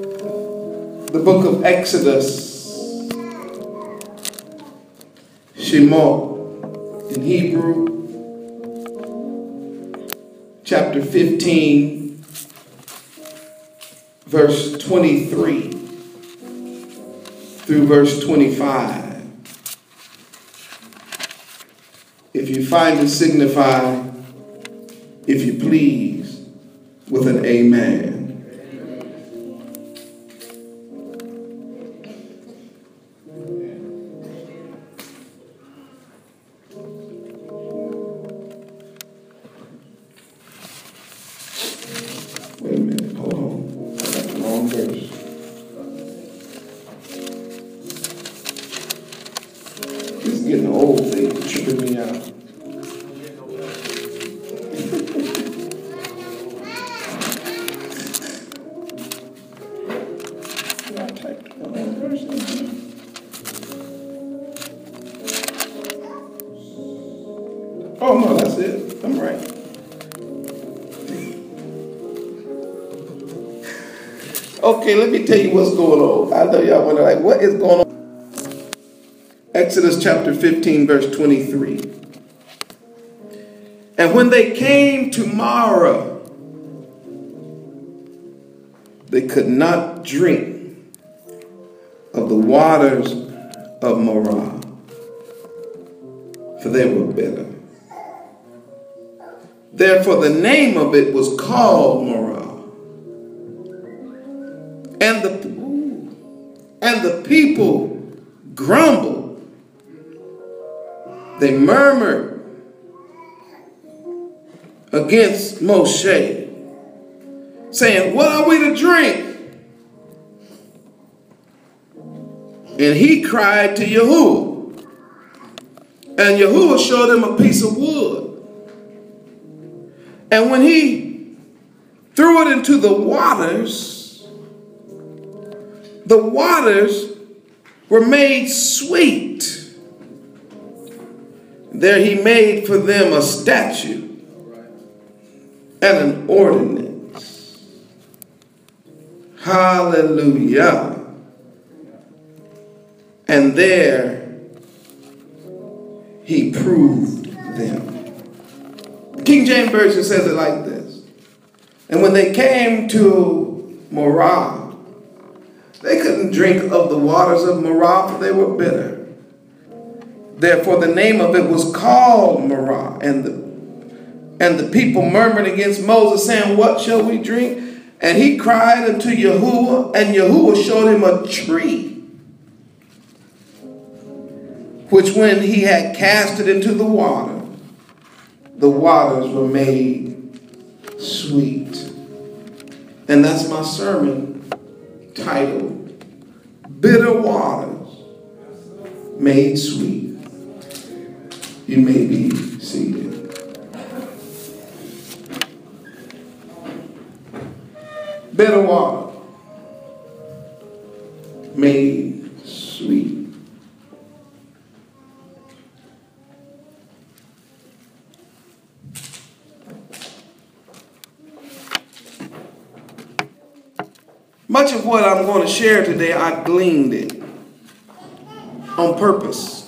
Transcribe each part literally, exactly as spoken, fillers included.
the book of Exodus, Shemot in Hebrew, chapter fifteen, verse twenty-three through verse twenty-five. If you find it, signify, if you please, with an amen. Wait a minute, hold on. I got the wrong verse. This is getting old, thing, tripping me out. I typed the wrong verse in here. Oh no, that's it. I'm right. Okay, let me tell you what's going on. I know y'all wonder, like, what is going on? Exodus chapter fifteen, verse twenty-three. And when they came to Marah, they could not drink of the waters of Marah, for they were bitter. Therefore the name of it was called Marah. And the, and the people grumbled. They murmured against Moshe, saying, what are we to drink? And he cried to Yahuwah. And Yahuwah showed him a piece of wood. And when he threw it into the waters, the waters were made sweet. There he made for them a statute and an ordinance. Hallelujah. And there he proved them. The King James Version says it like this. And when they came to Marah, they couldn't drink of the waters of Marah, for they were bitter. Therefore the name of it was called Marah. And the, and the people murmured against Moses, saying, what shall we drink? And he cried unto Yahuwah, and Yahuwah showed him a tree, which when he had cast it into the water, the waters were made sweet. And that's my sermon titled, Bitter Waters Made Sweet. You may be seated. Bitter water made sweet. Much of what I'm going to share today, I gleaned it on purpose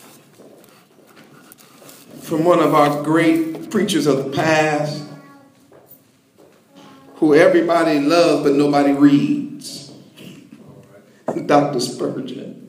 from one of our great preachers of the past, who everybody loves but nobody reads, Doctor Spurgeon.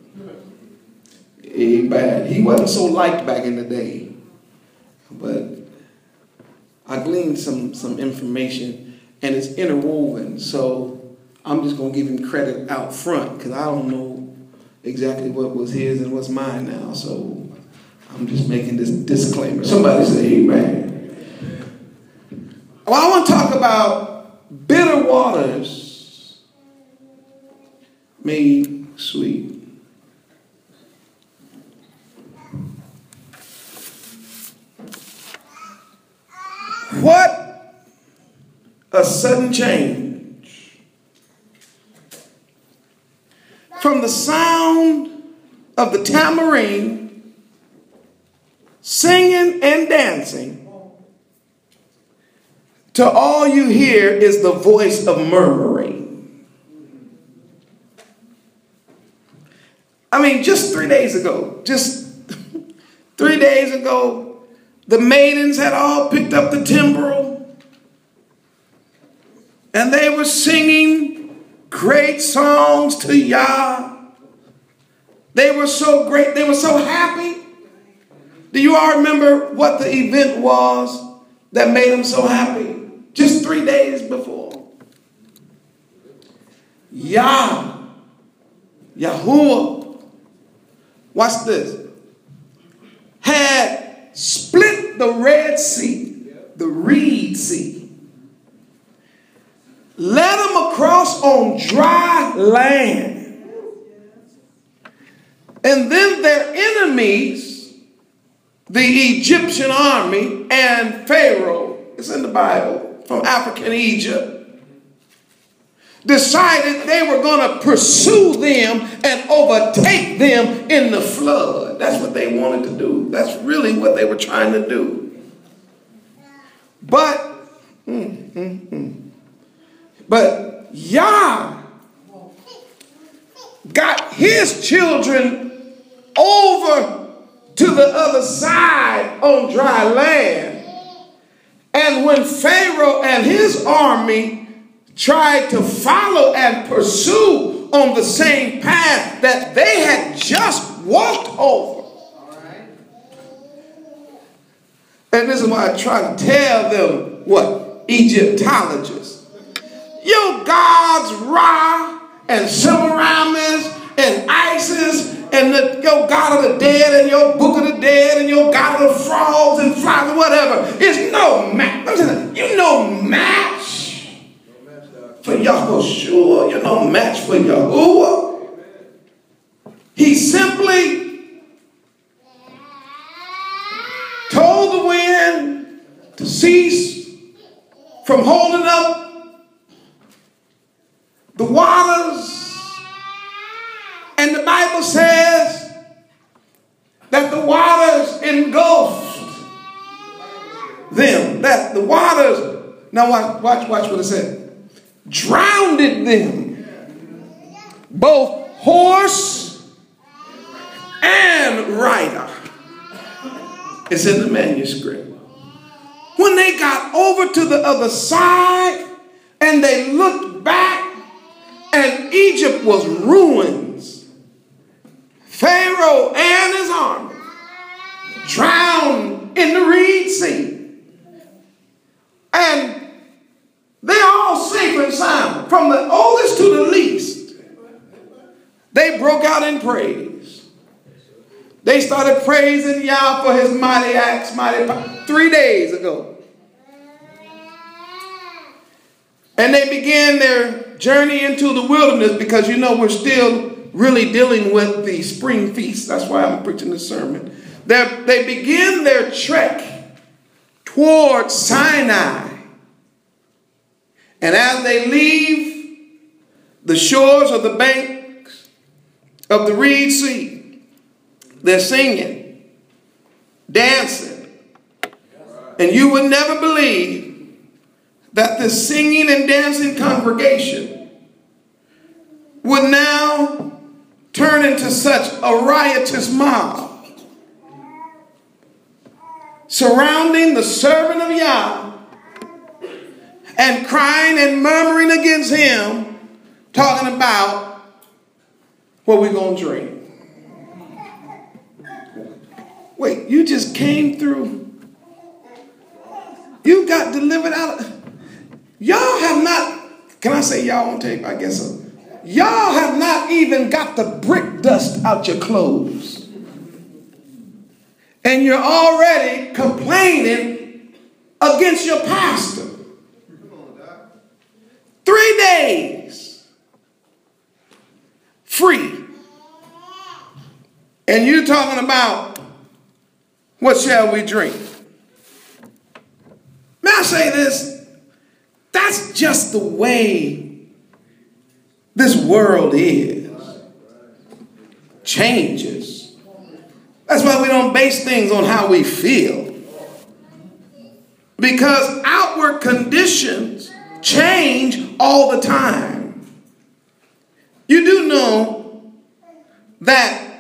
Amen. He wasn't so liked back in the day, but I gleaned some, some information, and it's interwoven, so I'm just going to give him credit out front because I don't know exactly what was his and what's mine now. So I'm just making this disclaimer. Somebody say amen. Well, I want to talk about bitter waters made sweet. What a sudden change. From the sound of the tambourine, singing and dancing, to all you hear is the voice of murmuring. I mean, just three days ago, just three days ago, the maidens had all picked up the timbrel and they were singing great songs to Yah. They were so great. They were so happy. Do you all remember what the event was that made them so happy? Just three days before. Yah, Yahuwah, watch this, had split the Red Sea, the Reed Sea, led them across on dry land. And then their enemies, the Egyptian army and Pharaoh, it's in the Bible, from African Egypt, decided they were going to pursue them and overtake them in the flood. That's what they wanted to do. That's really what they were trying to do. But, mm, mm, mm, but Yah got his children over to the other side on dry land. And when Pharaoh and his army tried to follow and pursue on the same path that they had just walked over. And this is why I try to tell them, what? Egyptologists. Your gods Ra and Semiramis and Isis and the, your God of the dead and your book of the dead and your God of the frogs and flies and whatever is no match. You no match for Yahushua. You're no match for Yahuwah. He simply told the wind to cease from holding up the waters. And the Bible says that the waters engulfed them. That the waters, now watch, watch, watch what it said. Drowned them. Both horse and rider. It's in the manuscript. When they got over to the other side and they looked back and Egypt was ruins. Pharaoh and his army drowned in the Reed Sea. And they all safe and sound, from the oldest to the least. They broke out in praise. They started praising Yah for his mighty acts, mighty power, three days ago. And they began their journey into the wilderness, because you know we're still really dealing with the spring feast. That's why I'm preaching this sermon. They're, they begin their trek toward Sinai. And as they leave the shores of the banks of the Reed Sea, they're singing, dancing. And you would never believe that this singing and dancing congregation would now turn into such a riotous mob surrounding the servant of Yah and crying and murmuring against him, talking about what we're going to drink. Wait, you just came through. You got delivered out of. Y'all have not, can I say y'all on tape? I guess so. Y'all have not even got the brick dust out your clothes. And you're already complaining against your pastor. Three days free. And you're talking about, what shall we drink? May I say this? That's just the way this world is. Changes. That's why we don't base things on how we feel. Because outward conditions change all the time. You do know that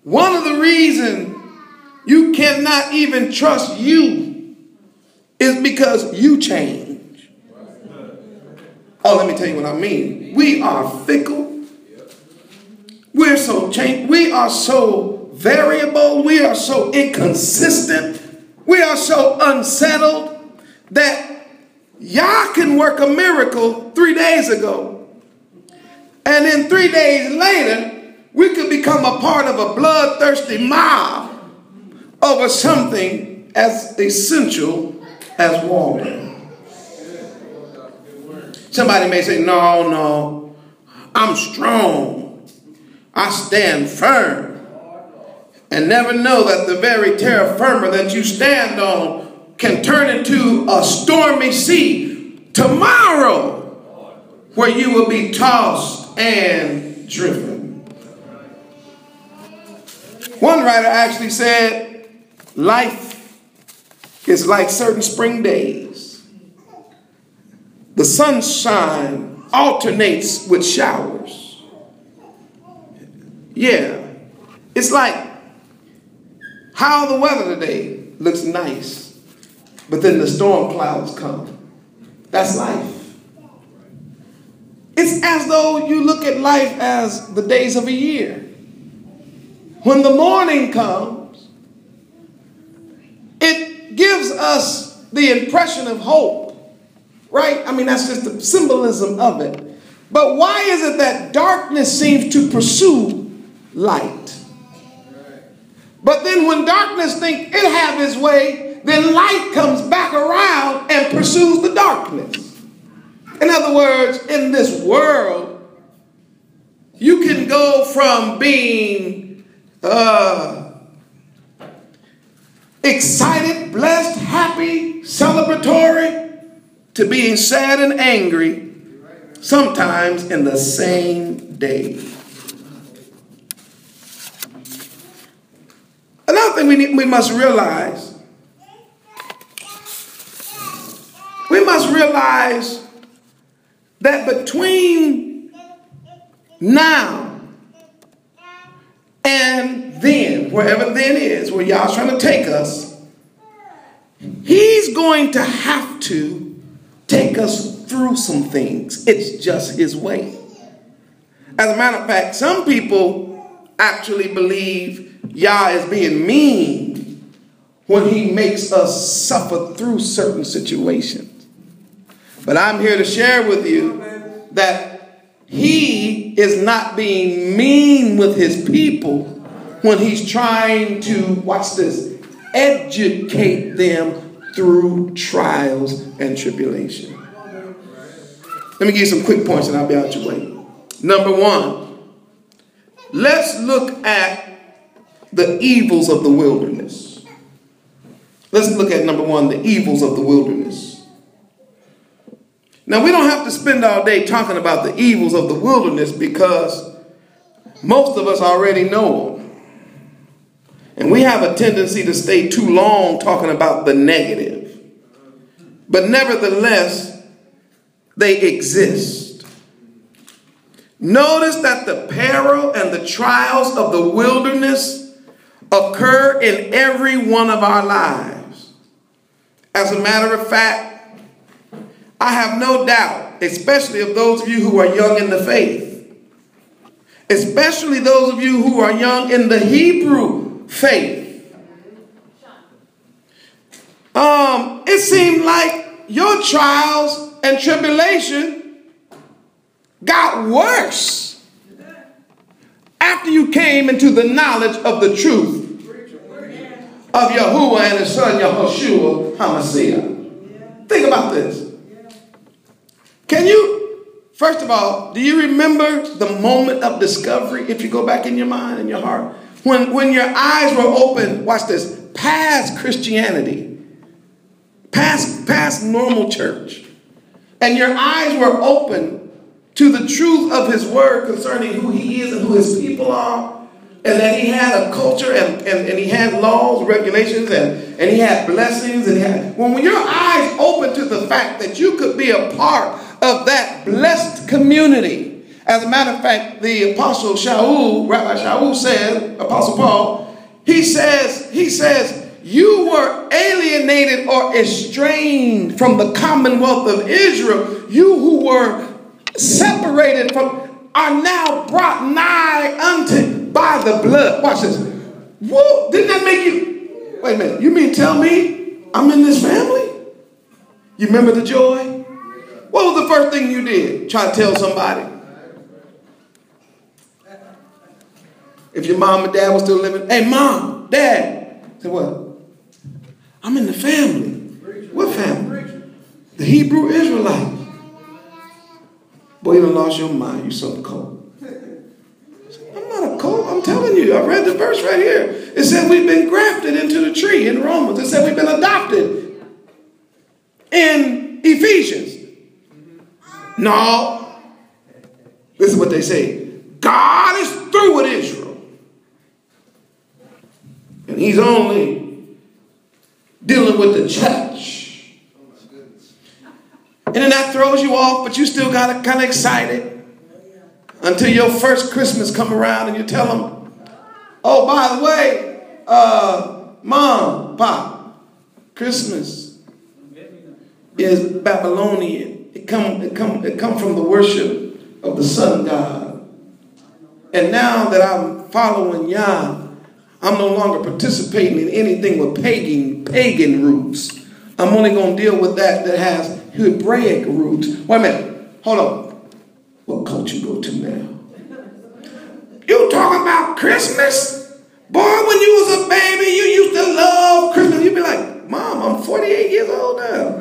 One of the reasons you cannot even trust you is because you change. Oh, let me tell you what I mean. We are fickle. We're so changed. We are so variable. We are so inconsistent. We are so unsettled that Yah can work a miracle three days ago. And then three days later, we could become a part of a bloodthirsty mob over something as essential as water. Somebody may say, no, no, I'm strong. I stand firm. And never know that the very terra firma that you stand on can turn into a stormy sea tomorrow, where you will be tossed and driven. One writer actually said, life is like certain spring days. The sunshine alternates with showers. Yeah, it's like how the weather today looks nice, but then the storm clouds come. That's life. It's as though you look at life as the days of a year. When the morning comes, it gives us the impression of hope, right? I mean, that's just the symbolism of it. But why is it that darkness seems to pursue light? But then when darkness thinks it have its way, then light comes back around and pursues the darkness. In other words, in this world, you can go from being uh, excited, blessed, happy, celebratory, to being sad and angry, sometimes in the same day. Another thing we, need, we must realize, we must realize that between now and then, wherever then is, where y'all's trying to take us, he's going to have to take us through some things. It's just his way. As a matter of fact, some people actually believe Yah is being mean when he makes us suffer through certain situations. But I'm here to share with you that he is not being mean with his people when he's trying to, watch this, educate them through trials and tribulation. Let me give you some quick points and I'll be out your way. Number one, let's look at the evils of the wilderness. Let's look at number one, the evils of the wilderness. Now, we don't have to spend all day talking about the evils of the wilderness because most of us already know them. And we have a tendency to stay too long talking about the negative. But nevertheless, they exist. Notice that the peril and the trials of the wilderness occur in every one of our lives. As a matter of fact, I have no doubt, especially of those of you who are young in the faith, especially those of you who are young in the Hebrew faith, um, it seemed like your trials and tribulation got worse after you came into the knowledge of the truth of Yahuwah and his son Yahushua HaMashiach. Think about this. Can you, first of all, do you remember the moment of discovery, if you go back in your mind and your heart, when, when your eyes were open, watch this, past Christianity, past, past normal church, and your eyes were open to the truth of his word concerning who he is and who his people are, and that he had a culture and, and, and he had laws, regulations, and, and he had blessings. And he had, when, when your eyes open to the fact that you could be a part of that blessed community As a matter of fact, the Apostle Shaul, Rabbi Shaul said, Apostle Paul, he says, he says, you were alienated or estranged from the commonwealth of Israel. You who were separated from are now brought nigh unto by the blood. Watch this. Whoa, didn't that make you? Wait a minute. You mean tell me I'm in this family? You remember the joy? What was the first thing you did? Try to tell somebody. If your mom and dad was still living, hey, mom, dad. Say what? I'm in the family. What family? The Hebrew Israelites. Boy, you done lost your mind. You something cold. I'm not a cold. I'm telling you. I read the verse right here. It said we've been grafted into the tree in Romans. It said we've been adopted in Ephesians. No. This is what they say. God is through with Israel. And he's only dealing with the church. And then that throws you off, but you still got kind of excited until your first Christmas come around and you tell them, oh, by the way, uh, mom, pop, Christmas is Babylonian. It come, it come, it come from the worship of the sun god. And now that I'm following Yah, I'm no longer participating in anything with pagan, pagan roots. I'm only going to deal with that that has Hebraic roots. Wait a minute. Hold on. What culture you go to now? You talking about Christmas? Boy, when you was a baby, you used to love Christmas. You'd be like, Mom, I'm forty-eight years old now.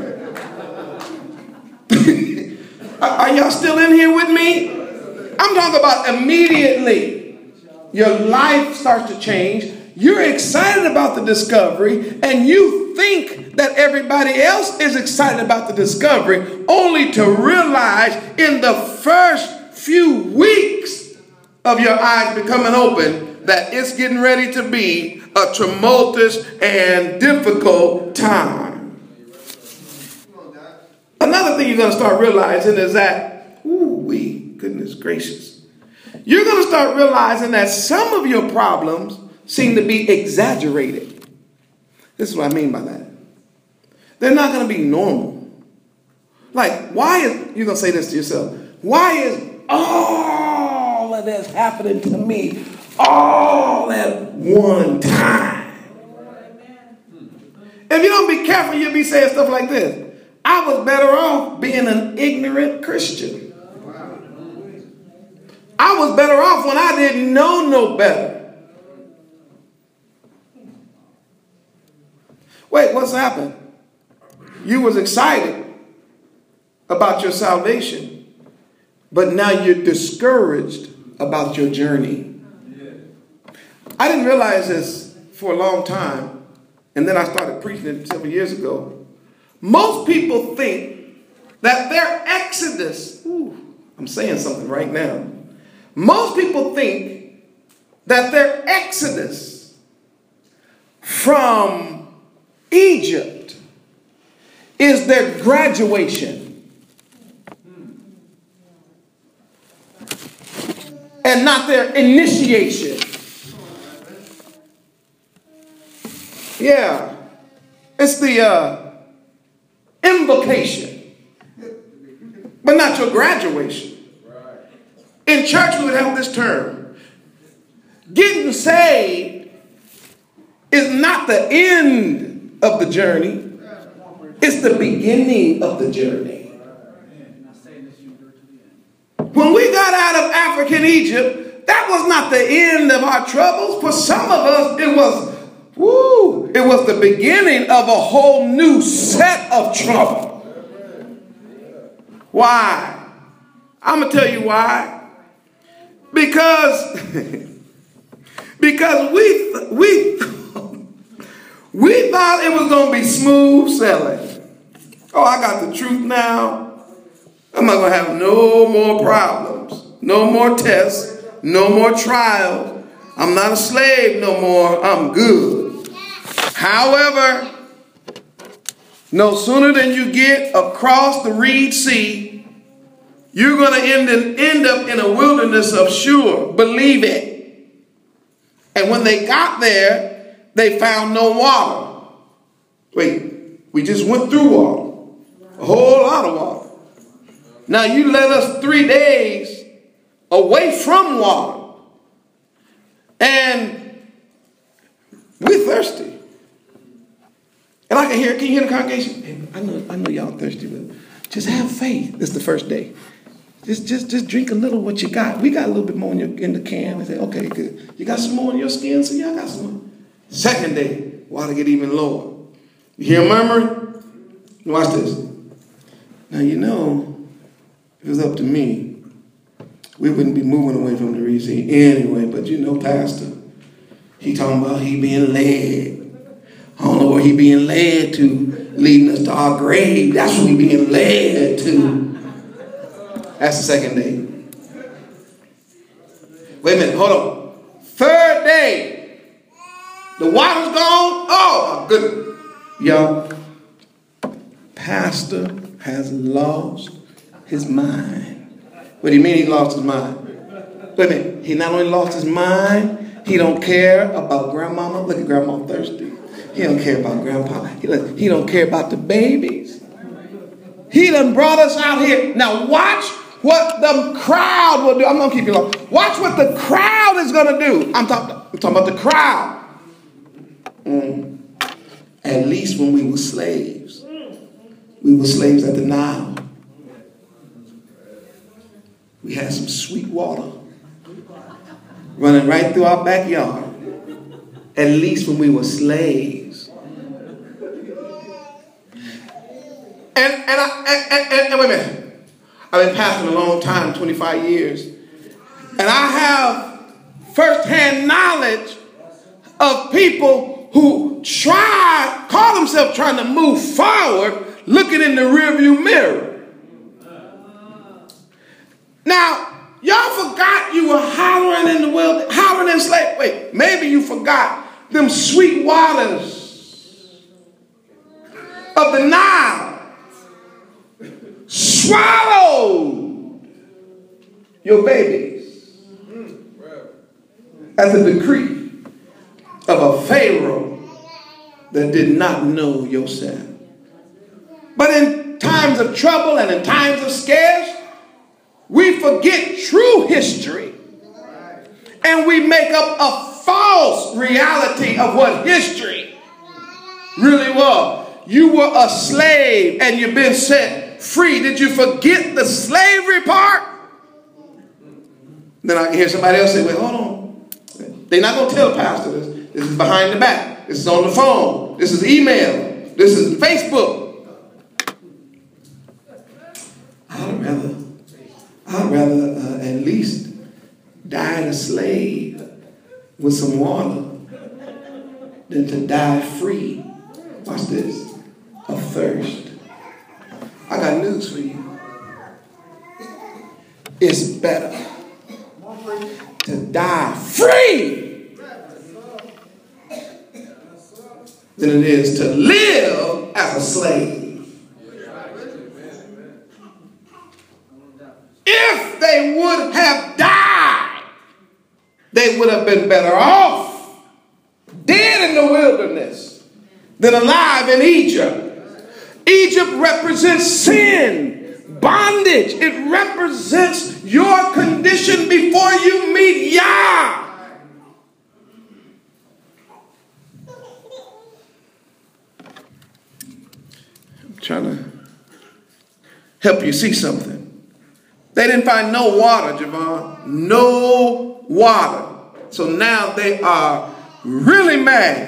Are y'all still in here with me? I'm talking about immediately. Your life starts to change. You're excited about the discovery, and you think that everybody else is excited about the discovery, only to realize in the first few weeks of your eyes becoming open that it's getting ready to be a tumultuous and difficult time. Another thing you're going to start realizing is that, ooh wee, goodness gracious. You're going to start realizing that some of your problems seem to be exaggerated. This is what I mean by that. They're not going to be normal. Like, why is, you're going to say this to yourself, why is all of this happening to me all at one time? If you don't be careful, you'll be saying stuff like this. I was better off being an ignorant Christian. I was better off when I didn't know no better. Wait, what's happened? You was excited about your salvation, but now you're discouraged about your journey. I didn't realize this for a long time, and then I started preaching it several years ago. Most people think that their exodus, ooh, I'm saying something right now. Most people think that their exodus from Egypt is their graduation and not their initiation. Yeah, it's the uh, invocation, but not your graduation. In church, we would have this term. Getting saved is not the end of the journey. It's the beginning of the journey. When we got out of African Egypt, that was not the end of our troubles. For some of us, it was, woo, it was the beginning of a whole new set of trouble. Why? I'm going to tell you why. Because, because we, we, we thought it was going to be smooth sailing. Oh, I got the truth now. I'm not going to have no more problems, no more tests, no more trials. I'm not a slave no more. I'm good. However, no sooner than you get across the Red Sea, You're going to end, in, end up in a wilderness of sure. Believe it. And when they got there, they found no water. Wait, we just went through water. A whole lot of water. Now you led us three days away from water. And we're thirsty. And I can hear, can you hear the congregation? Hey, I know, I know y'all thirsty, but just have faith. This is the first day. Just, just, just drink a little of what you got. We got a little bit more in, your, in the can. I say, okay, good. You got some more in your skin? So yeah, I got some more. Second day, water get even lower. You hear murmuring? Watch this. Now, you know, if it was up to me, we wouldn't be moving away from the Red Sea anyway. But you know, Pastor, he talking about he being led. I don't know where he being led to, leading us to our grave. That's what he being led to. That's the second day. Wait a minute, hold on. Third day, the water's gone. Oh my goodness. Y'all, Pastor has lost his mind. What do you mean he lost his mind? Wait a minute, he not only lost his mind, he don't care about grandmama. Look at grandma thirsty. He don't care about grandpa. He, look, he don't care about the babies. He done brought us out here. Now watch what the crowd will do. I'm going to keep you long. Watch what the crowd is going to do. I'm, talk, I'm talking about the crowd. Mm. At least when we were slaves. We were slaves at the Nile. We had some sweet water running right through our backyard. At least when we were slaves. And, and, I, and, and, and wait a minute. I've been pastoring a long time, twenty-five years. And I have firsthand knowledge of people who try, call themselves trying to move forward, looking in the rearview mirror. Now, y'all forgot you were hollering in the wilderness, hollering in slave. Wait, maybe you forgot them sweet waters of the Nile swallowed your babies as a decree of a Pharaoh that did not know Joseph. But in times of trouble and in times of scarce, we forget true history and we make up a false reality of what history really was. You were a slave and you've been set free. Did you forget the slavery part? Then I can hear somebody else say, wait, hold on. They're not going to tell the pastor this. This is behind the back. This is on the phone. This is email. This is Facebook. I'd rather, I'd rather uh, at least die a slave with some water than to die free. Watch this. Of thirst. I got news for you. It's better to die free than it is to live as a slave. If they would have died, they would have been better off dead in the wilderness than alive in Egypt. Egypt represents sin, bondage. It represents your condition before you meet Yah. I'm trying to help you see something. They didn't find no water, Javon. No water. So now they are really mad.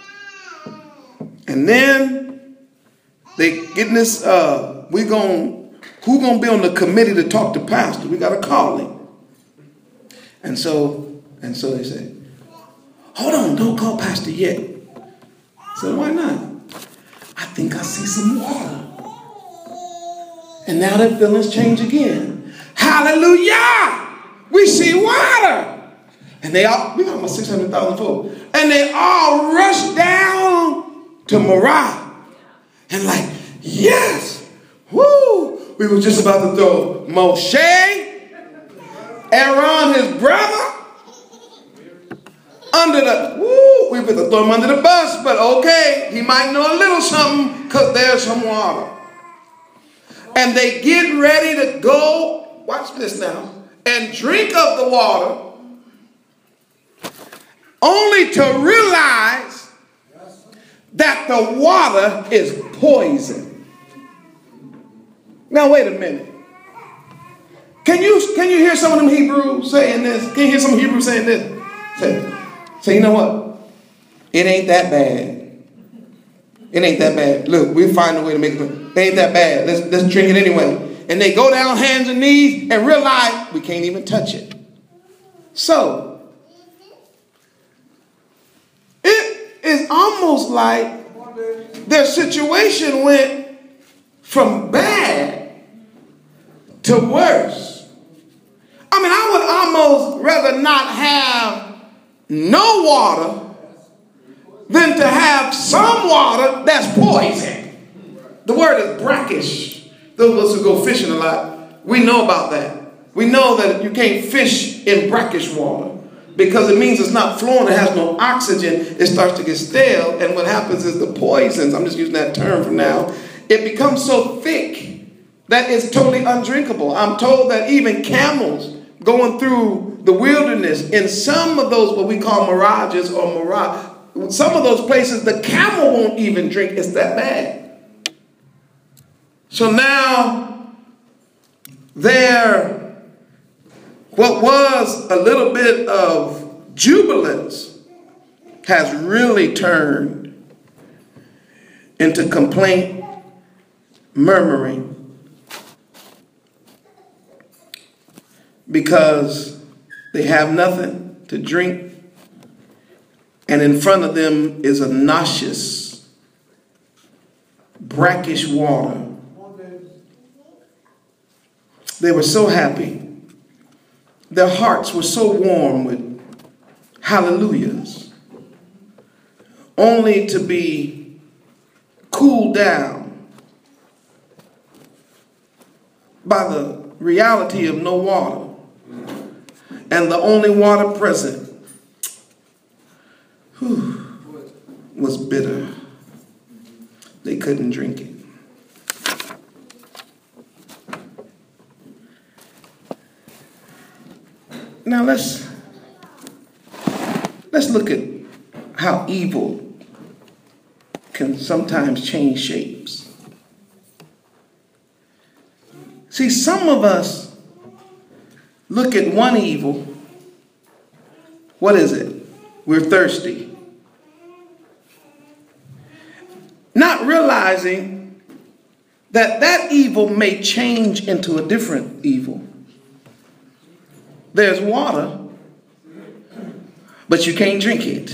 And then they getting this, uh, we gon' who gonna be on the committee to talk to pastor? We gotta call him. And so, and so they say, hold on, don't call pastor yet. So why not? I think I see some water. And now their feelings change again. Hallelujah! We see water. And they all, we got almost six hundred thousand folks. And they all rush down to Marah. And like, yes, woo, we were just about to throw Moshe, Aaron, his brother, under the, woo, we were going to throw him under the bus, but okay, he might know a little something because there's some water. And they get ready to go, watch this now, and drink of the water, only to realize that the water is poison. Now wait a minute. Can you can you hear some of them Hebrews saying this? Can you hear some Hebrews saying this? Say, say, you know what? It ain't that bad. It ain't that bad. Look, we'll find a way to make it. It ain't that bad. Let's let's drink it anyway. And they go down hands and knees and realize we can't even touch it. So it is almost like their situation went from bad to worse. I mean, I would almost rather not have no water than to have some water that's poison. The word is brackish. Those of us who go fishing a lot, we know about that. We know that you can't fish in brackish water because it means it's not flowing, it has no oxygen, it starts to get stale, and what happens is the poisons, I'm just using that term for now, it becomes so thick that it's totally undrinkable. I'm told that even camels going through the wilderness, in some of those what we call mirages or mirage, some of those places the camel won't even drink, it's that bad. So now there, what was a little bit of jubilance has really turned into complaint, murmuring, because they have nothing to drink, and in front of them is a nauseous, brackish water. They were so happy. Their hearts were so warm with hallelujahs, only to be cooled down by the reality of no water. And the only water present whew, was bitter. They couldn't drink it. Now let's let's look at how evil can sometimes change shapes. See, some of us look at one evil. What is it? We're thirsty. Not realizing that that evil may change into a different evil. There's water, but you can't drink it.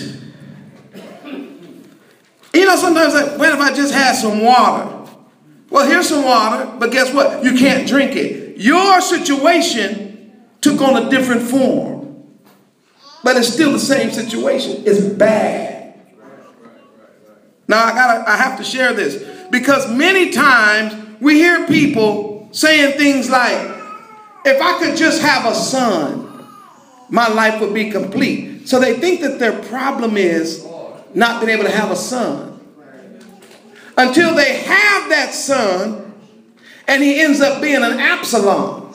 You know, sometimes like, what if I just had some water? Well, here's some water, but guess what? You can't drink it. Your situation took on a different form, but it's still the same situation. It's bad. Now, I gotta, I have to share this because many times we hear people saying things like, if I could just have a son, my life would be complete. So they think that their problem is not being able to have a son. Until they have that son, and he ends up being an Absalom.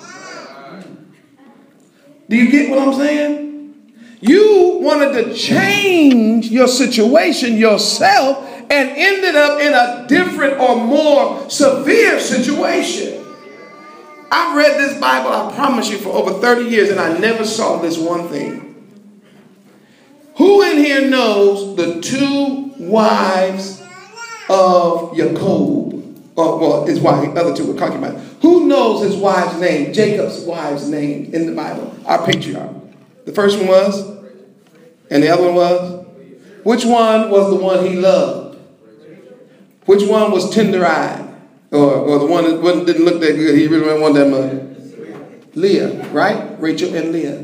Do you get what I'm saying? You wanted to change your situation yourself and ended up in a different or more severe situation. I've read this Bible, I promise you, for over thirty years, and I never saw this one thing. Who in here knows the two wives of Jacob? Or, well, his wife, the other two were concubines. Who knows his wife's name, Jacob's wife's name in the Bible? Our patriarch. The first one was, and the other one was? Which one was the one he loved? Which one was tender-eyed? Or, or the one that wasn't, didn't look that good, he really didn't want that much? Leah, right? Rachel and Leah.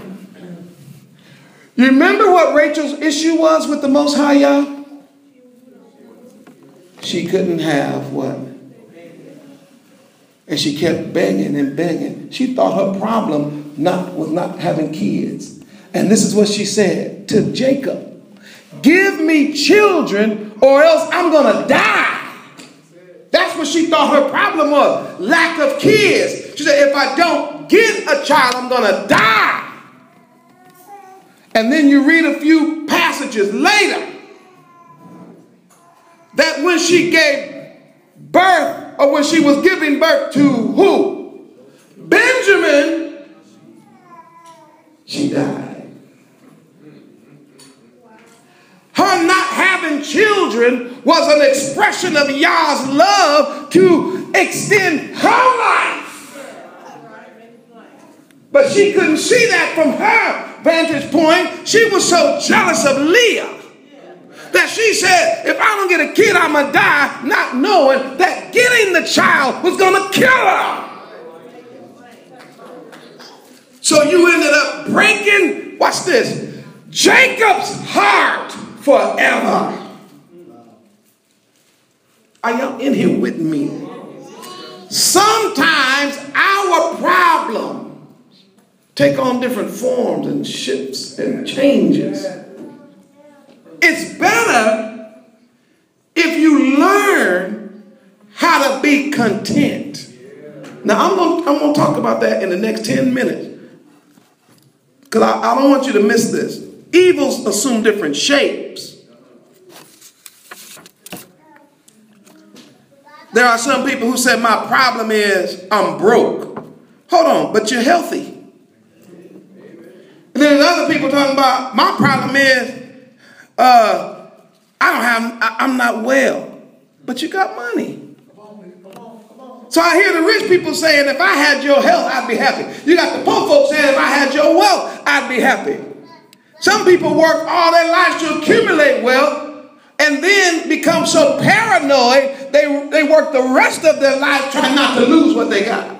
You remember what Rachel's issue was with the Most High Yah? She couldn't have what? And she kept begging and begging. She thought her problem not, was not having kids. And this is what she said to Jacob. Give me children or else I'm going to die. That's what she thought her problem was. Lack of kids. She said, if I don't get a child, I'm going to die. And then you read a few passages later that when she gave birth, or when she was giving birth to who? Benjamin, she died. Her not having children was an expression of Yah's love to extend her life. But she couldn't see that from her vantage point. She was so jealous of Leah that she said, if I don't get a kid, I'm going to die, not knowing that getting the child was going to kill her. So you ended up breaking, watch this, Jacob's heart forever. Are y'all in here with me? Sometimes our problems take on different forms and shifts and changes. It's better if you learn how to be content. Now, I'm going I'm to talk about that in the next ten minutes. Because I, I don't want you to miss this. Evils assume different shapes. There are some people who say, my problem is I'm broke. Hold on, but you're healthy. And then there's other people talking about, my problem is Uh, I don't have, I, I'm not well, but you got money. So I hear the rich people saying, if I had your health, I'd be happy. You got the poor folks saying, if I had your wealth, I'd be happy. Some people work all their lives to accumulate wealth and then become so paranoid, they, they work the rest of their life trying not to lose what they got.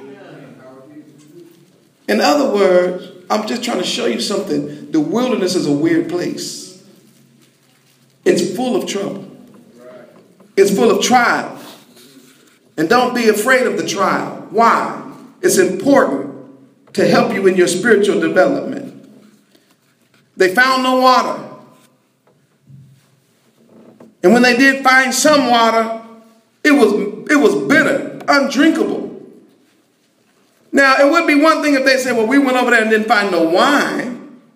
In other words, I'm just trying to show you something. The wilderness is a weird place. It's full of trouble. It's full of trials. And don't be afraid of the trial. Why? It's important to help you in your spiritual development. They found no water. And when they did find some water, it was, it was bitter, undrinkable. Now, it would be one thing if they said, well, we went over there and didn't find no wine.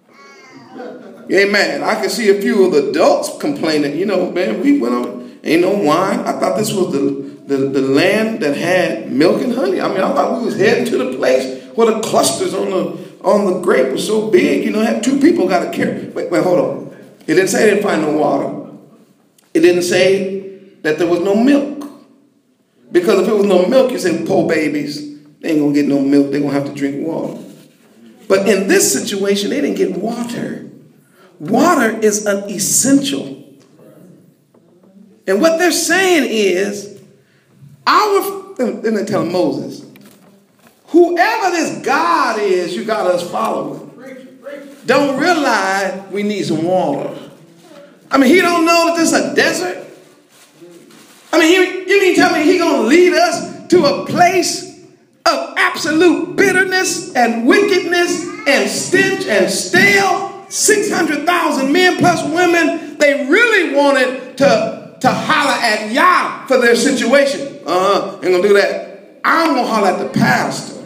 Amen. I can see a few of the adults complaining, you know, man, we went over, ain't no wine. I thought this was the, the, the land that had milk and honey. I mean, I thought we was heading to the place where the clusters on the on the grape was so big, you know, had two people got to carry. Wait, wait, hold on. It didn't say they didn't find no water. It didn't say that there was no milk. Because if it was no milk, you say, poor babies, they ain't going to get no milk. They're going to have to drink water. But in this situation, they didn't get water. Water is an essential. And what they're saying is, our, and they tell Moses, whoever this God is, you got us following, don't realize we need some water. I mean, he don't know that this is a desert. I mean, he, you mean tell me he going to lead us to a place of absolute bitterness and wickedness and stench and stale? six hundred thousand men plus women, they really wanted to, to holler at Yah for their situation. Uh-huh, ain't gonna do that. I'm gonna holler at the pastor.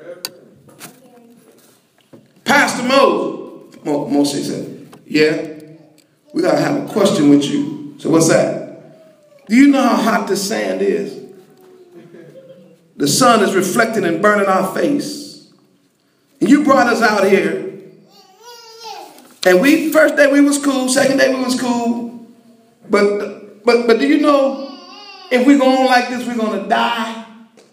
Pastor Moses. Moses said, yeah, we gotta have a question with you. So what's that? Do you know how hot this sand is? The sun is reflecting and burning our face. And you brought us out here. And we, first day we was cool, second day we was cool. But, but, but do you know, if we go on like this, we're going to die?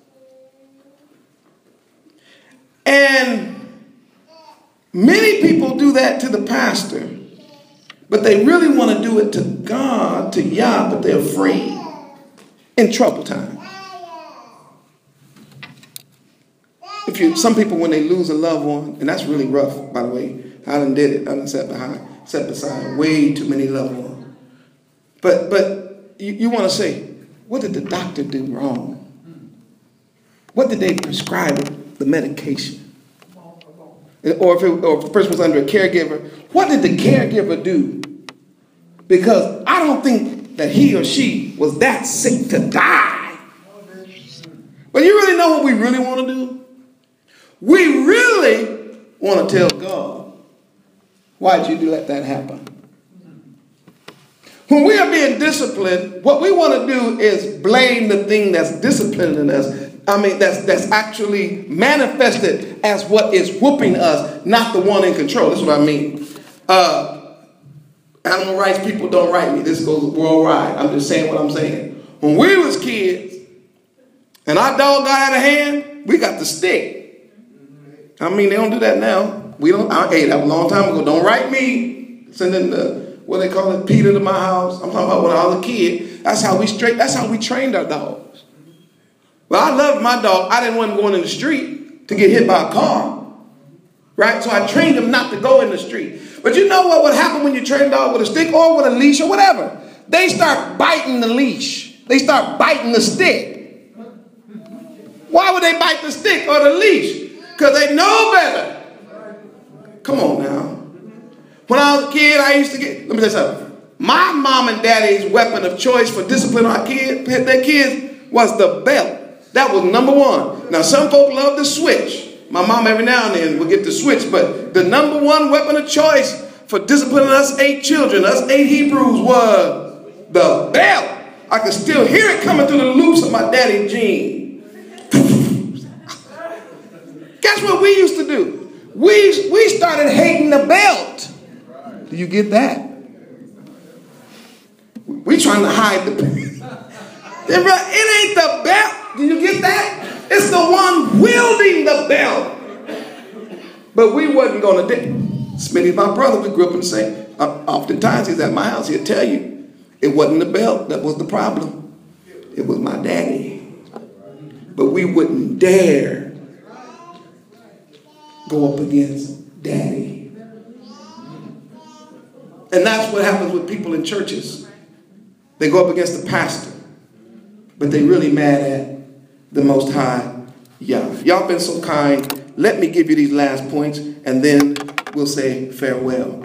And many people do that to the pastor. But they really want to do it to God, to Yah, but they're afraid. In trouble time. If you, some people, when they lose a loved one, and that's really rough, by the way. I done did it. I done sat behind, sat beside way too many loved ones. But but you, you want to say, what did the doctor do wrong? what did they prescribe the medication? Or if, it, or if the person was under a caregiver, what did the caregiver do? Because I don't think that he or she was that sick to die. But you really know what we really want to do? We really want to tell God, why did you let that happen? When we are being disciplined, what we want to do is blame the thing that's disciplining us. I mean, that's, that's actually manifested as what is whooping us, not the one in control. That's what I mean. Uh, animal rights people don't write me. This goes worldwide. I'm just saying what I'm saying. When we was kids and our dog got out of hand, we got the stick. I mean, they don't do that now. We don't. I, hey, that was a long time ago. Don't write me. Sending the, what they call it, Peter to my house. I'm talking about when I was a kid. That's how we straight. That's how we trained our dogs. Well, I loved my dog. I didn't want him going in the street to get hit by a car. Right? So I trained him not to go in the street. But you know what would happen when you train a dog with a stick or with a leash or whatever? They start biting the leash. They start biting the stick. Why would they bite the stick or the leash? Because they know better. Come on now. When I was a kid, I used to get, let me tell you something. My mom and daddy's weapon of choice for disciplining our kids, their kids, was the belt. That was number one. Now, some folk love the switch. My mom every now and then would get the switch. But the number one weapon of choice for disciplining us eight children, us eight Hebrews, was the belt. I could still hear it coming through the loops of my daddy's jeans. Guess what we used to do? We, we started hating the belt. Do you get that? We trying to hide the belt. It ain't the belt. Do you get that? It's the one wielding the belt. But we wasn't going to do. Smitty's my brother. We grew up in the same. Uh, oftentimes he's at my house. He'll tell you it wasn't the belt that was the problem. It was my daddy. But we wouldn't dare go up against daddy. And that's what happens with people in churches. They go up against the pastor, but they really mad at the Most High Yah. Y'all been so kind. Let me give you these last points, and then we'll say farewell.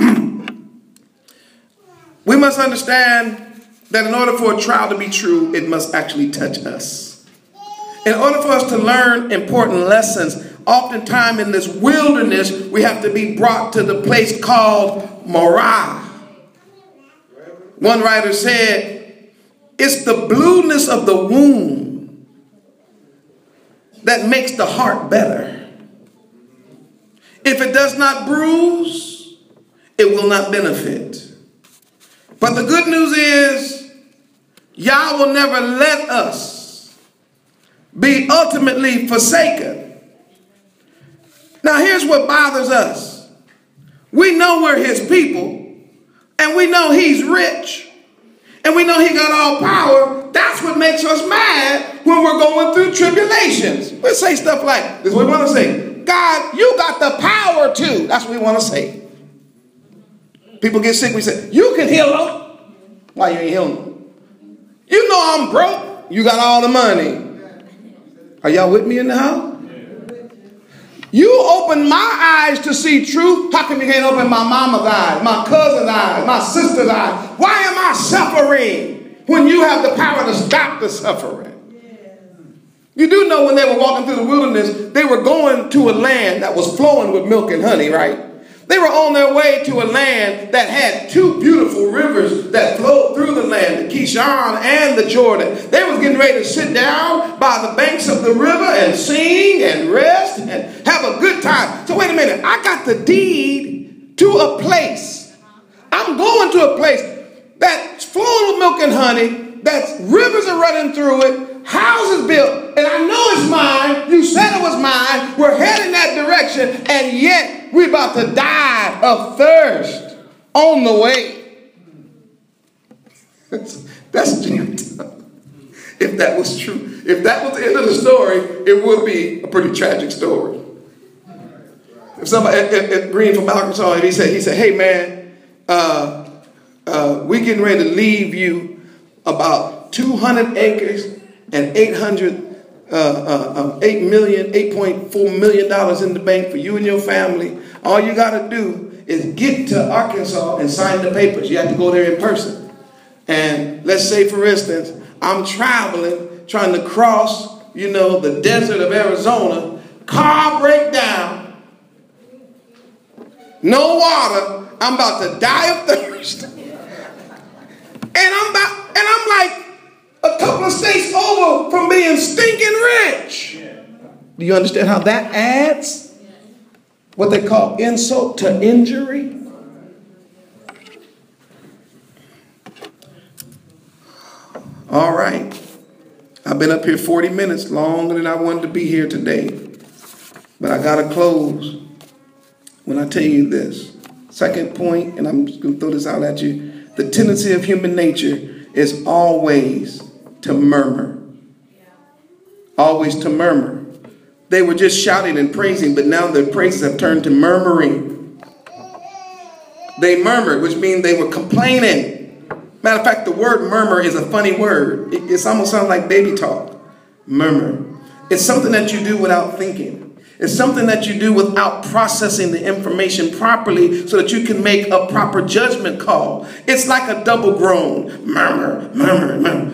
We must understand that in order for a trial to be true, it must actually touch us. In order for us to learn important lessons, oftentimes in this wilderness, we have to be brought to the place called Marah. One writer said, it's the blueness of the wound that makes the heart better. If it does not bruise, it will not benefit. But the good news is, Yah will never let us be ultimately forsaken. Now here's what bothers us. We know we're his people, and we know he's rich, and we know he got all power. That's what makes us mad when we're going through tribulations. We'll say stuff like, this is what we want to say. God, you got the power to. That's what we want to say. People get sick, we say, you can heal them. Why you ain't healing them? You know I'm broke. You got all the money. Are y'all with me in the house? You open my eyes to see truth. How come you can't open my mama's eyes, my cousin's eyes, my sister's eyes? Why am I suffering when you have the power to stop the suffering? You do know when they were walking through the wilderness, they were going to a land that was flowing with milk and honey, right? They were on their way to a land that had two beautiful rivers that flowed through the land, the Kishon and the Jordan. They was getting ready to sit down by the banks of the river and sing and rest and have a good time. So wait a minute, I got the deed to a place. I'm going to a place that's flowing with milk and honey, that rivers are running through it, houses built, and I know it's mine. You said it was mine. We're heading that direction, and yet we're about to die of thirst on the way. That's if that was true. If that was the end of the story, it would be a pretty tragic story. If somebody, if, if Green from Arkansas, he said, he said, hey man, uh, uh, we getting ready to leave you about two hundred acres and eight hundred uh, uh, eight million, eight point four million dollars in the bank for you and your family. All you got to do is get to Arkansas and sign the papers. You have to go there in person. And let's say, for instance, I'm traveling, trying to cross, you know, the desert of Arizona. Car breakdown. No water. I'm about to die of thirst. And I'm about, and I'm like a couple of states over from being stinking rich. Do you understand how that adds what they call insult to injury? All right. I've been up here forty minutes longer than I wanted to be here today. But I got to close when I tell you this. Second point, and I'm just going to throw this out at you. The tendency of human nature is always to murmur. Always to murmur. They were just shouting and praising, but now their praises have turned to murmuring. They murmured, which means they were complaining. Matter of fact, the word murmur is a funny word. It, it almost sounds like baby talk. Murmur. It's something that you do without thinking. It's something that you do without processing the information properly so that you can make a proper judgment call. It's like a double groan. Murmur, murmur, murmur.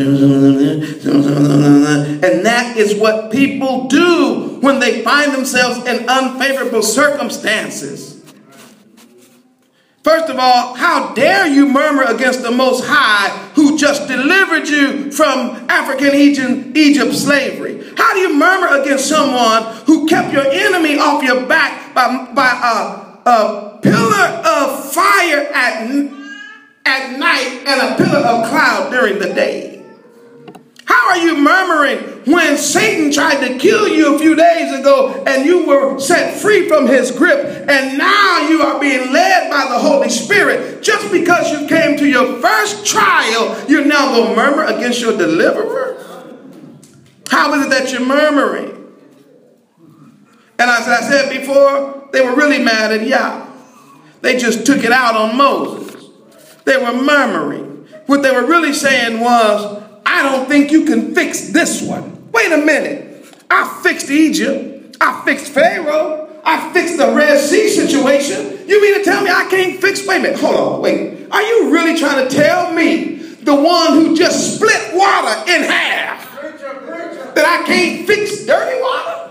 And that is what people do when they find themselves in unfavorable circumstances. First of all, how dare you murmur against the Most High who just delivered you from African Egypt, Egypt slavery? How do you murmur against someone who kept your enemy off your back by, by a, a pillar of fire at, at night and a pillar of cloud during the day? How are you murmuring when Satan tried to kill you a few days ago and you were set free from his grip, and now you are being led by the Holy Spirit? Just because you came to your first trial, you're now going to murmur against your deliverer? How is it that you're murmuring? And as I said before, they were really mad at Yah. They just took it out on Moses. They were murmuring. What they were really saying was, I don't think you can fix this one. Wait a minute. I fixed Egypt. I fixed Pharaoh. I fixed the Red Sea situation. You mean to tell me I can't fix? Wait a minute. Hold on. Wait. Are you really trying to tell me, the one who just split water in half, that I can't fix dirty water?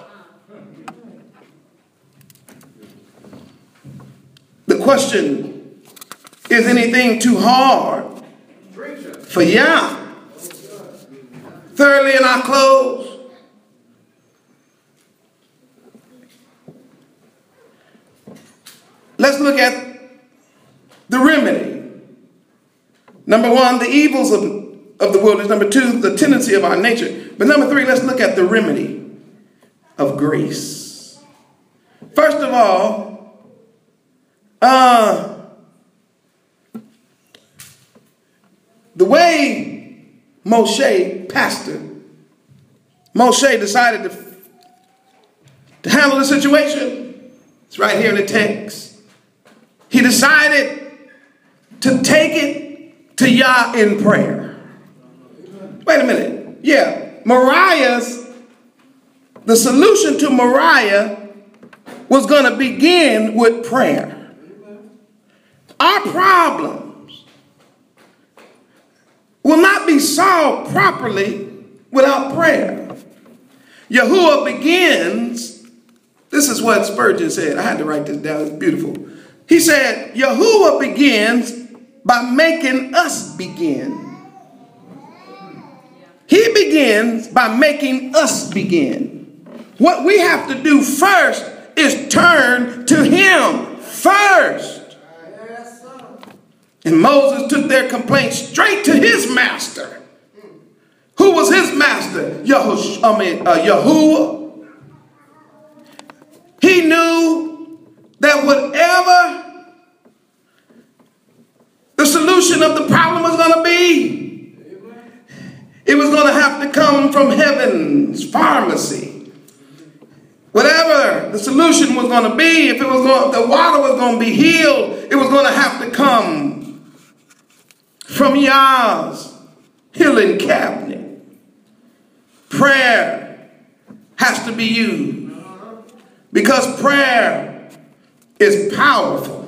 The question, is anything too hard for Yah? Thirdly, in our close, let's look at the remedy. Number one, the evils of, of the wilderness. Number two, the tendency of our nature. But number three, let's look at the remedy of grace. First of all, uh, the way Moshe, pastor, Moshe decided to, to handle the situation. It's right here in the text. He decided to take it to Yah in prayer. Wait a minute. Yeah, Moriah's, the solution to Moriah was going to begin with prayer. Our problem will not be solved properly without prayer. Yahuwah begins, this is what Spurgeon said. I had to write this down. It's beautiful. He said, Yahuwah begins by making us begin. He begins by making us begin. What we have to do first is turn to him first. And Moses took their complaint straight to his master. Who was his master? Yahush, I mean, uh, Yahuwah. He knew that whatever the solution of the problem was going to be, it was going to have to come from heaven's pharmacy. Whatever the solution was going to be, if it was going, if the water was going to be healed, it was going to have to come from Yah's healing cabinet. Prayer has to be used, because prayer is powerful.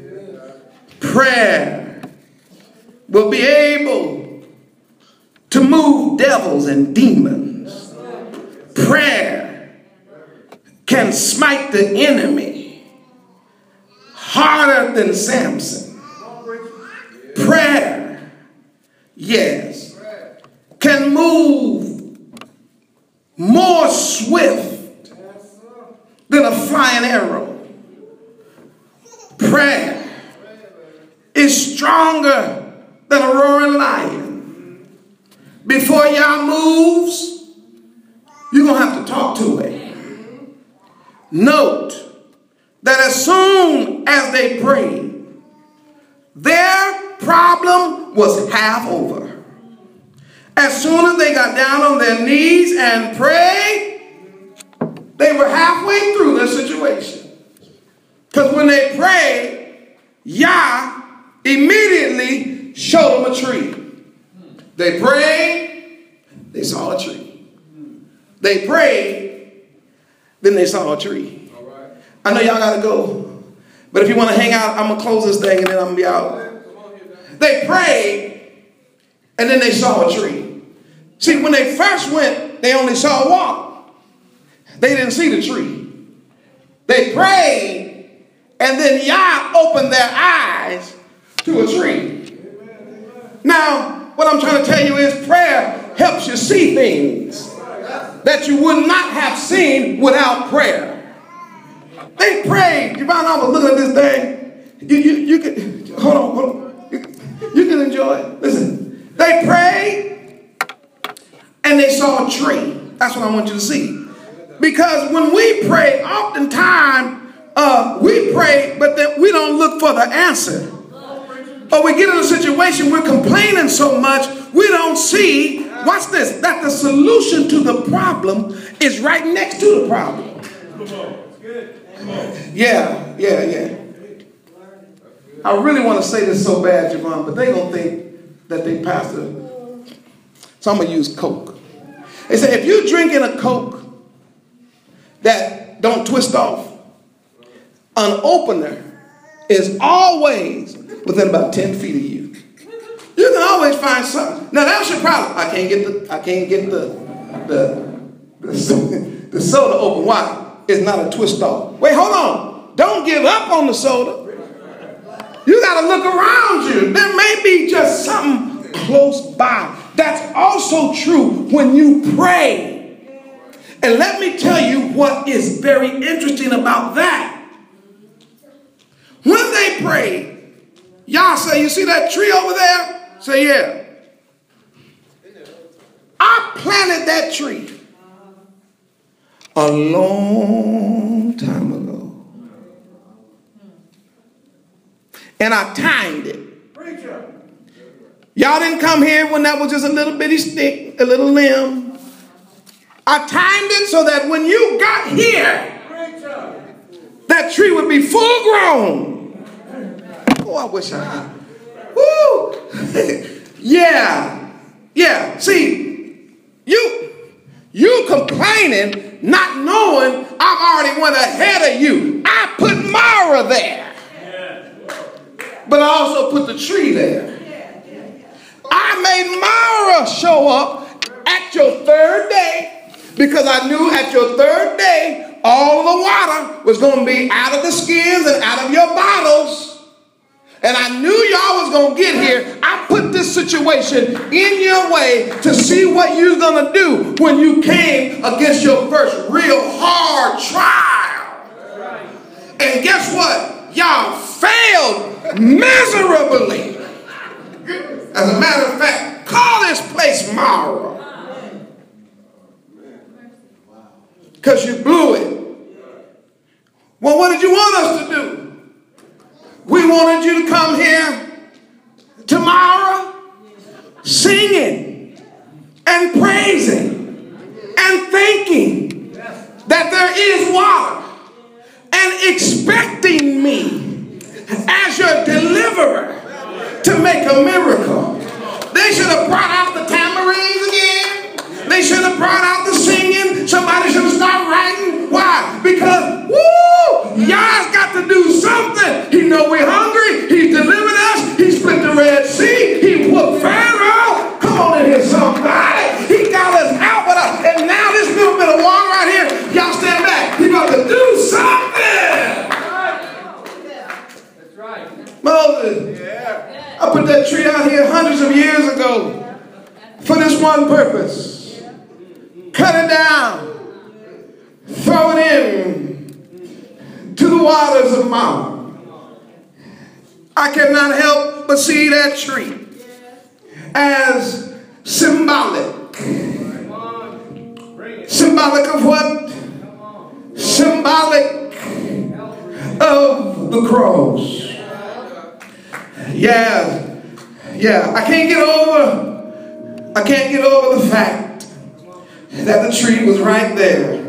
Prayer will be able to move devils and demons. Prayer can smite the enemy harder than Samson. Prayer, yes, can move more swift than a flying arrow. Prayer is stronger than a roaring lion. Before Yah moves, you're going to have to talk to him. Note that as soon as they prayed, their problem was half over. As soon as they got down on their knees and prayed, they were halfway through their situation. Because when they prayed, Yah immediately showed them a tree. They prayed, they saw a tree. They prayed, then they saw a tree. I know y'all got to go, but if you want to hang out, I'm going to close this thing and then I'm going to be out. They prayed, and then they saw a tree. See, when they first went, they only saw a wall. They didn't see the tree. They prayed, and then Yah opened their eyes to a tree. Now, what I'm trying to tell you is prayer helps you see things that you would not have seen without prayer. They prayed. You found out I was looking at this thing. You, you, you can, hold on, hold on. You, you can enjoy it. Listen, they prayed and they saw a tree. That's what I want you to see. Because when we pray, oftentimes uh, we pray, but then we don't look for the answer. Or we get in a situation, we're complaining so much, we don't see, watch this, that the solution to the problem is right next to the problem. Yeah, yeah, yeah. I really want to say this so bad, Javon, but they're going to think that they pastor. So I'm going to use Coke. They say if you're drinking a Coke that don't twist off, an opener is always within about ten feet of you. You can always find something. Now that's your problem. I can't get the I can't get the the the, the soda open. Why? It's not a twist off. Wait, hold on. Don't give up on the soda. You got to look around you. There may be just something close by. That's also true when you pray. And let me tell you what is very interesting about that. When they prayed, Yah say, you see that tree over there? Say, yeah. I planted that tree a long time ago. And I timed it. Y'all didn't come here when that was just a little bitty stick, a little limb. I timed it so that when you got here, that tree would be full grown. Oh, I wish I had. Woo! Yeah. Yeah. See, you you complaining, not knowing I've already went ahead of you. I put Mara there. But I also put the tree there. I made Mara show up at your third day because I knew at your third day all the water was going to be out of the skins and out of your bottles. And I knew y'all was going to get here. I put this situation in your way to see what you're going to do when you came against your first real hard trial. And guess what? Y'all failed miserably. As a matter of fact, call this place Mara. Because you blew it. Well, what did you want us to do? We wanted you to come here tomorrow singing and praising and thanking that there is water and expecting me as your deliverer to make a miracle. They should have brought out the tambourines again. They should have brought out the singing. Somebody should have started Why? Because, woo, Yah's got to do something. He know we're hungry. He's delivered us. He split the Red Sea. He whooped Pharaoh. Come on in here, somebody. He got us out with us. And now this little bit of water right here, y'all stand back. He about to do something. That's right. Moses. Yeah. I put that tree out here hundreds of years ago for this one purpose. Cut it down. Throw it in to the waters of Mount. I cannot help but see that tree as symbolic. Symbolic of what? Symbolic of the cross. Yeah, yeah. I can't get over, I can't get over the fact that the tree was right there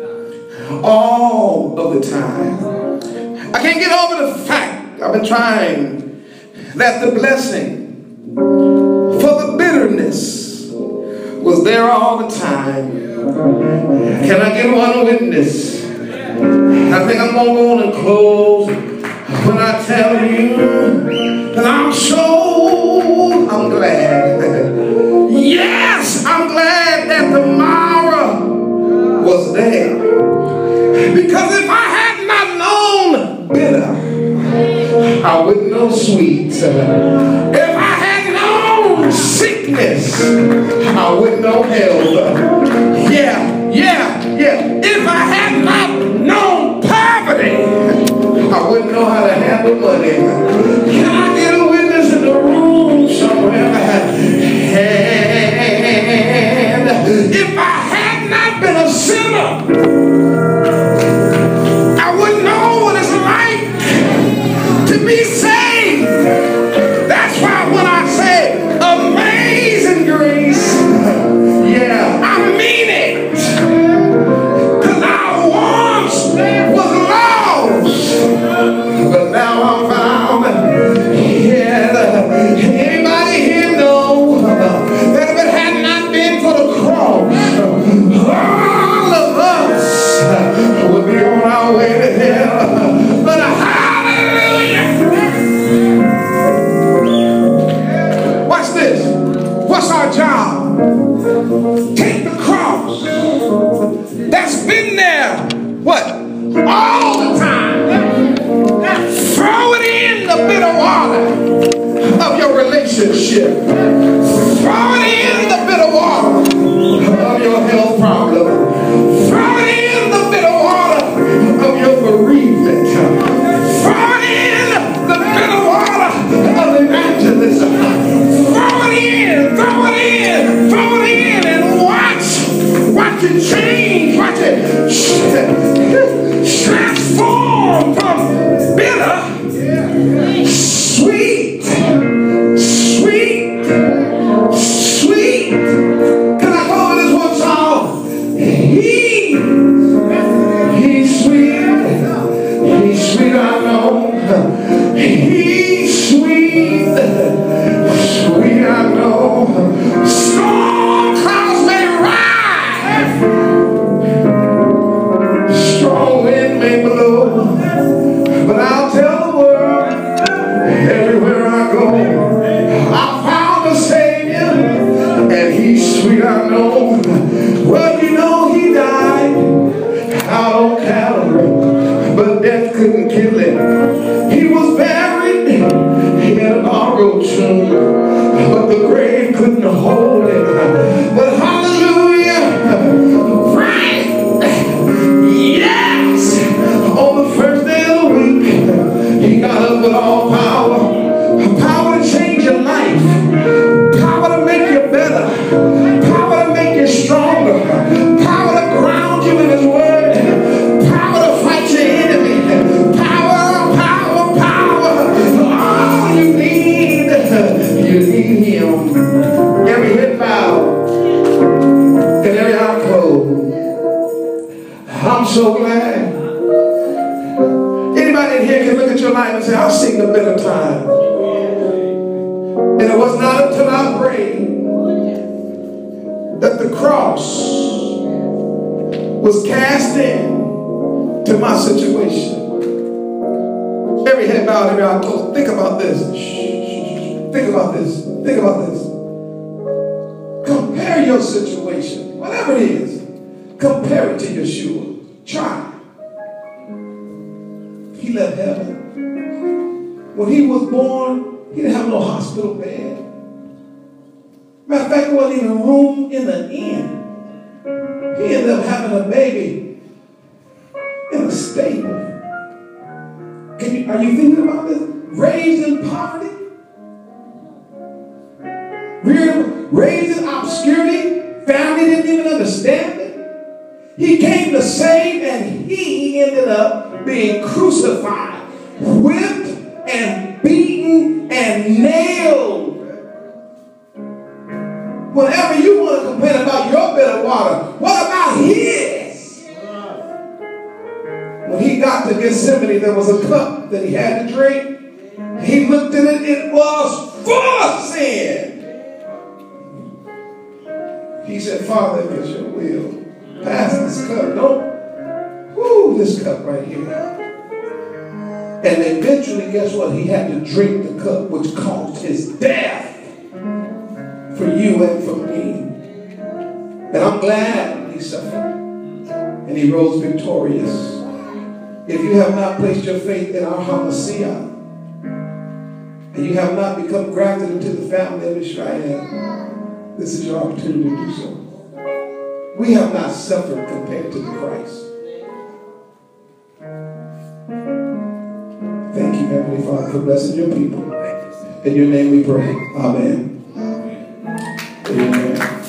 all of the time. I can't get over the fact, I've been trying, that the blessing for the bitterness was there all the time. Can I get one witness? I think I'm going to go on and close when I tell you that I'm so, I'm glad. Yes, I'm glad that the Mara was there. Because if I had not known bitter, I wouldn't know sweet. If I had known sickness, I wouldn't know health. Yeah, yeah, yeah. If I had not known poverty, I wouldn't know how to handle money. Can I get a witness in the room somewhere? And if I had not been a sinner, I wouldn't know what it's like to be saved. That's why when I say amazing grace, yeah, I mean it. Because I once was lost, but now I'm found. Yeah, anybody here know that if it had not been for the cross, all of us would be on our way to hell. But hallelujah! Watch this. What's our job? Take the cross that's been there, what? All the time. Throw it in the bitter water of your relationship. Throw it in the bitter water of your health problem. Throw it in the bitter water of your bereavement. Throw it in the bitter water of evangelism. Throw it in, throw it in, throw it in, and watch, watch it change, watch it transform from bitter, sweet, sweet, sweet. Can I call it this one song? He, he's sweet, he's sweet, I know. He's sweet, sweet, I know. Storm clouds may rise, strong wind may blow, but I'll tell the world everywhere I go, I found a Savior, and he's sweet, I know. Well, you know he died out on Calvary, but death couldn't kill him. He was buried in a borrowed tomb, but the grave couldn't hold him. But hallelujah, right? Yes! On the first day of the week, he got up with all power. Power to change your life. Power to make you better. Power to make you stronger. Power to ground you in his word. Power to fight your enemy. Power, power, power. All you need, you need him. Every head bowed and every eye closed. I'm so glad. Anybody in here can look at your life and say, I've seen the better times. And it was not until I prayed that the cross was cast in to my situation. Every head bowed, every eye closed. Think about this. Shh. Think about this. Think about this. Compare your situation, whatever it is. Compare it to Yeshua. Try. He left heaven. When he was born, he didn't have no hospital bed. Matter of fact, there wasn't even room in the inn. He ended up having a baby in a stable. Can you, are you thinking about this? Raised in poverty? Raised in obscurity? Family didn't even understand it. He came to save, and he ended up being crucified, whipped and beaten and nailed. Whenever you want to complain about your bitter water, what about his? When he got to Gethsemane, there was a cup that he had to drink. He looked at it, it was full of sin. He said, Father, if it's your will, pass this cup. Don't, whoo, this cup right here. And eventually, guess what? He had to drink the cup which caused his death for you and for me. And I'm glad he suffered. And he rose victorious. If you have not placed your faith in our Hamashiach, and you have not become grafted into the family of Israel, this is your opportunity to do so. We have not suffered compared to the Christ. Thank you, Heavenly Father, for blessing your people. In your name we pray. Amen. Amen.